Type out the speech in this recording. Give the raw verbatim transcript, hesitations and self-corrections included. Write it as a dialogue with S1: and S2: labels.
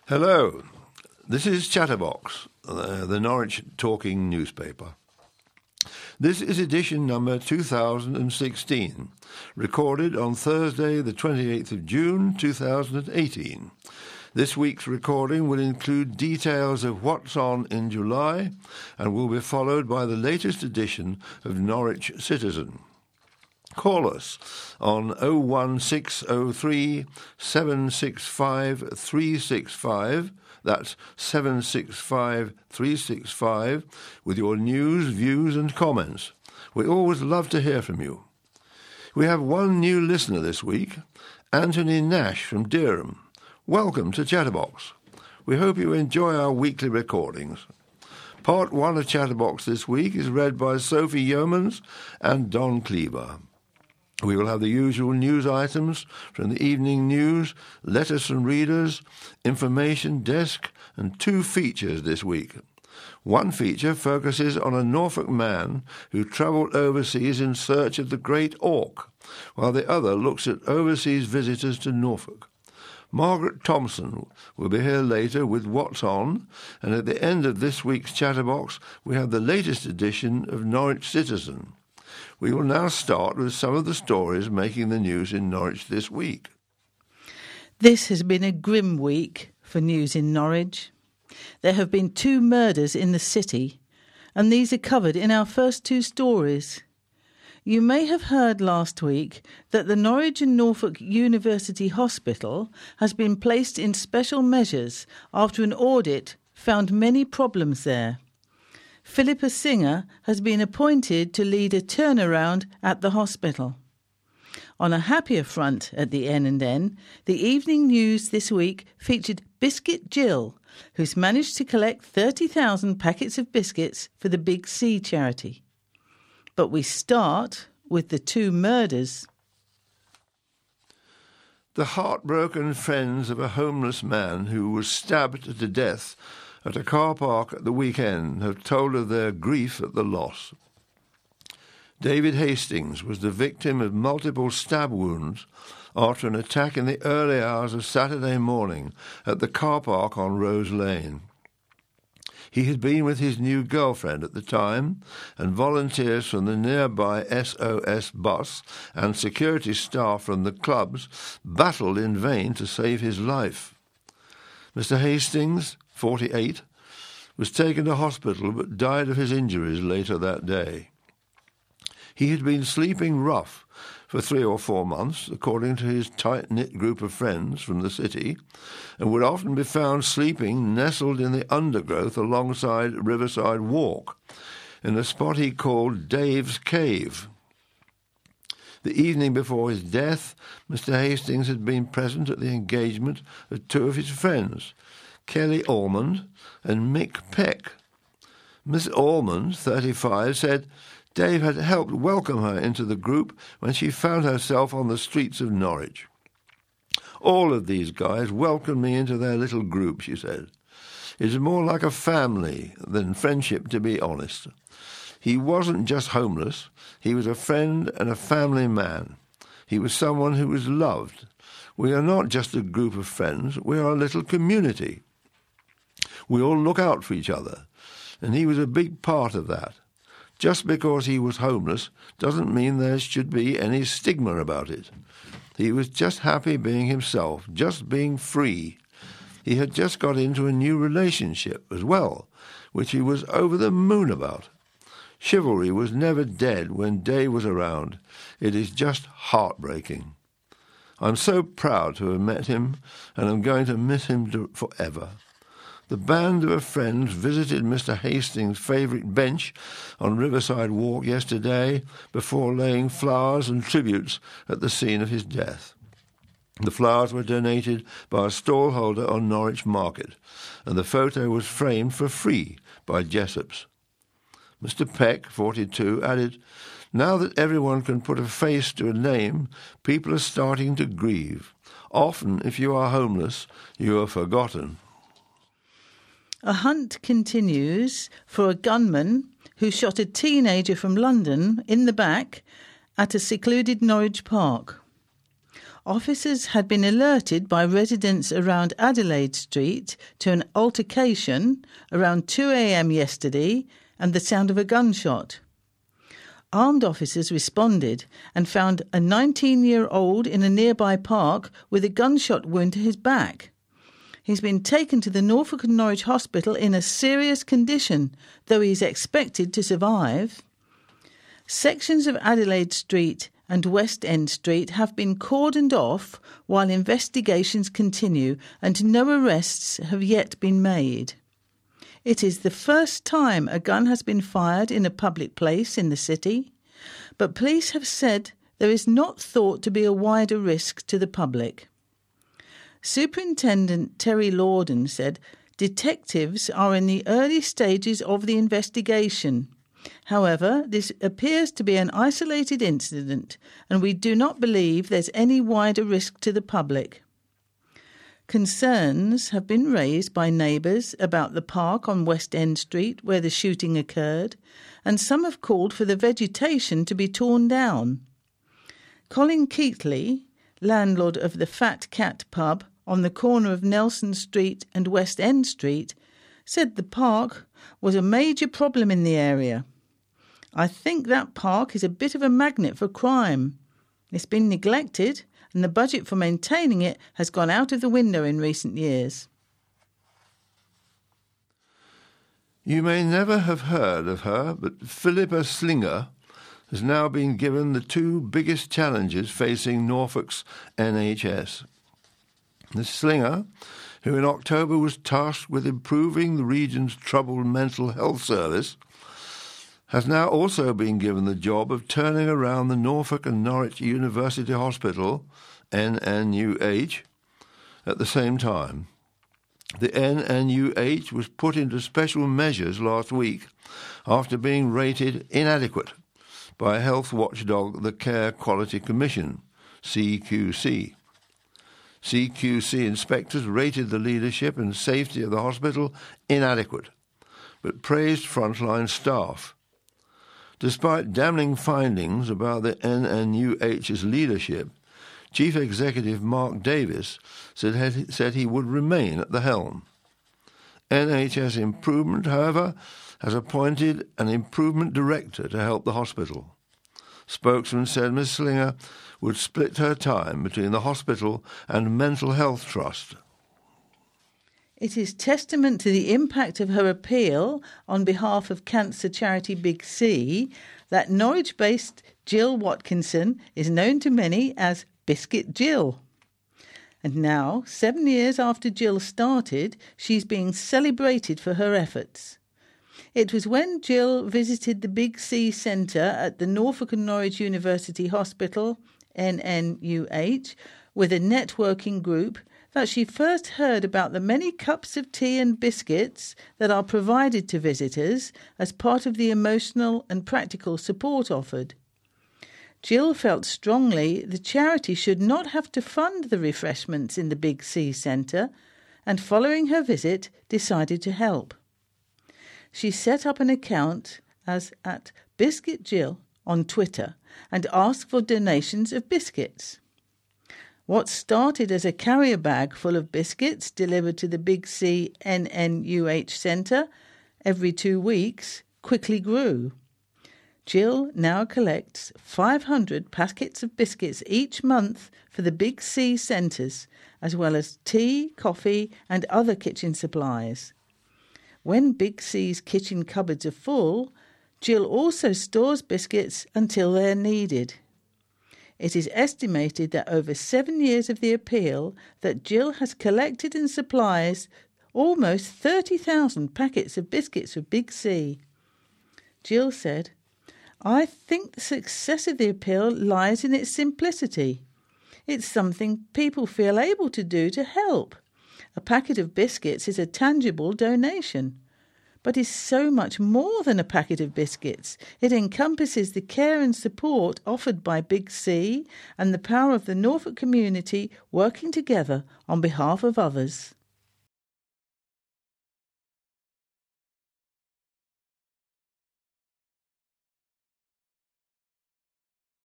S1: Hello, this is Chatterbox, uh, the Norwich Talking newspaper. This is edition number two thousand sixteen, recorded on Thursday the twenty-eighth of June two thousand eighteen. This week's recording will include details of what's on in July and will be followed by the latest edition of Norwich Citizen. Call us on oh one six oh three, seven six five, three six five, that's seven six five, three six five, with your news, views and comments. We always love to hear from you. We have one new listener this week, Anthony Nash from Dereham. Welcome to Chatterbox. We hope you enjoy our weekly recordings. Part one of Chatterbox this week is read by Sophie Yeomans and Don Cleaver. We will have the usual news items from the evening news, letters from readers, information desk, and two features this week. One feature focuses on a Norfolk man who travelled overseas in search of the Great Auk, while the other looks at overseas visitors to Norfolk. Margaret Thompson will be here later with What's On, and at the end of this week's Chatterbox we have the latest edition of Norwich Citizen. We will now start with some of the stories making the news in Norwich this week.
S2: This has been a grim week for news in Norwich. There have been two murders in the city, and these are covered in our first two stories. You may have heard last week that the Norwich and Norfolk University Hospital has been placed in special measures after an audit found many problems there. Philippa Singer has been appointed to lead a turnaround at the hospital. On a happier front at the N and N, the evening news this week featured Biscuit Jill, who's managed to collect thirty thousand packets of biscuits for the Big C charity. But we start with the two murders.
S1: The heartbroken friends of a homeless man who was stabbed to death at a car park at the weekend have told of their grief at the loss. David Hastings was the victim of multiple stab wounds after an attack in the early hours of Saturday morning at the car park on Rose Lane. He had been with his new girlfriend at the time, and volunteers from the nearby S O S bus and security staff from the clubs battled in vain to save his life. Mister Hastings, forty-eight, was taken to hospital but died of his injuries later that day. He had been sleeping rough for three or four months, according to his tight-knit group of friends from the city, and would often be found sleeping nestled in the undergrowth alongside Riverside Walk, in a spot he called Dave's Cave. The evening before his death, Mister Hastings had been present at the engagement of two of his friends, Kelly Almond and Mick Peck. Miss Almond, thirty-five, said Dave had helped welcome her into the group when she found herself on the streets of Norwich. All of these guys welcomed me into their little group, she said. It's more like a family than friendship, to be honest. He wasn't just homeless. He was a friend and a family man. He was someone who was loved. We are not just a group of friends. We are a little community. We all look out for each other, and he was a big part of that. Just because he was homeless doesn't mean there should be any stigma about it. He was just happy being himself, just being free. He had just got into a new relationship as well, which he was over the moon about. Chivalry was never dead when Dave was around. It is just heartbreaking. I'm so proud to have met him, and I'm going to miss him forever. The band of friends visited Mister Hastings' favourite bench on Riverside Walk yesterday before laying flowers and tributes at the scene of his death. The flowers were donated by a stallholder on Norwich Market, and the photo was framed for free by Jessop's. Mister Peck, forty-two, added, "Now that everyone can put a face to a name, people are starting to grieve. Often, if you are homeless, you are forgotten."
S2: A hunt continues for a gunman who shot a teenager from London in the back at a secluded Norwich park. Officers had been alerted by residents around Adelaide Street to an altercation around two a.m. yesterday and the sound of a gunshot. Armed officers responded and found a nineteen-year-old in a nearby park with a gunshot wound to his back. He's been taken to the Norfolk and Norwich Hospital in a serious condition, though he is expected to survive. Sections of Adelaide Street and West End Street have been cordoned off while investigations continue and no arrests have yet been made. It is the first time a gun has been fired in a public place in the city, but police have said there is not thought to be a wider risk to the public. Superintendent Terry Lorden said detectives are in the early stages of the investigation. However, this appears to be an isolated incident and we do not believe there's any wider risk to the public. Concerns have been raised by neighbours about the park on West End Street where the shooting occurred, and some have called for the vegetation to be torn down. Colin Keatley, landlord of the Fat Cat pub on the corner of Nelson Street and West End Street, said the park was a major problem in the area. I think that park is a bit of a magnet for crime. It's been neglected and the budget for maintaining it has gone out of the window in recent years.
S1: You may never have heard of her, but Philippa Slinger has now been given the two biggest challenges facing Norfolk's N H S. Miss Slinger, who in October was tasked with improving the region's troubled mental health service, has now also been given the job of turning around the Norfolk and Norwich University Hospital, N N U H, at the same time. The N N U H was put into special measures last week after being rated inadequate by health watchdog the Care Quality Commission, C Q C. C Q C inspectors rated the leadership and safety of the hospital inadequate, but praised frontline staff. Despite damning findings about the N N U H's leadership, Chief Executive Mark Davis said, said he would remain at the helm. N H S Improvement, however, has appointed an improvement director to help the hospital. Spokesman said Miss Slinger would split her time between the hospital and Mental Health Trust.
S2: It is testament to the impact of her appeal on behalf of cancer charity Big C that Norwich-based Jill Watkinson is known to many as Biscuit Jill. And now, seven years after Jill started, she's being celebrated for her efforts. It was when Jill visited the Big C Centre at the Norfolk and Norwich University Hospital, N N U H, with a networking group that she first heard about the many cups of tea and biscuits that are provided to visitors as part of the emotional and practical support offered. Jill felt strongly the charity should not have to fund the refreshments in the Big C Centre, and following her visit decided to help. She set up an account as at Biscuit Jill on Twitter and asked for donations of biscuits. What started as a carrier bag full of biscuits delivered to the Big C N N U H Centre every two weeks quickly grew. Jill now collects five hundred packets of biscuits each month for the Big C centres, as well as tea, coffee and other kitchen supplies. When Big C's kitchen cupboards are full, Jill also stores biscuits until they're needed. It is estimated that over seven years of the appeal that Jill has collected and supplies almost thirty thousand packets of biscuits for Big C. Jill said, "I think the success of the appeal lies in its simplicity. It's something people feel able to do to help. A packet of biscuits is a tangible donation, but is so much more than a packet of biscuits. It encompasses the care and support offered by Big C and the power of the Norfolk community working together on behalf of others."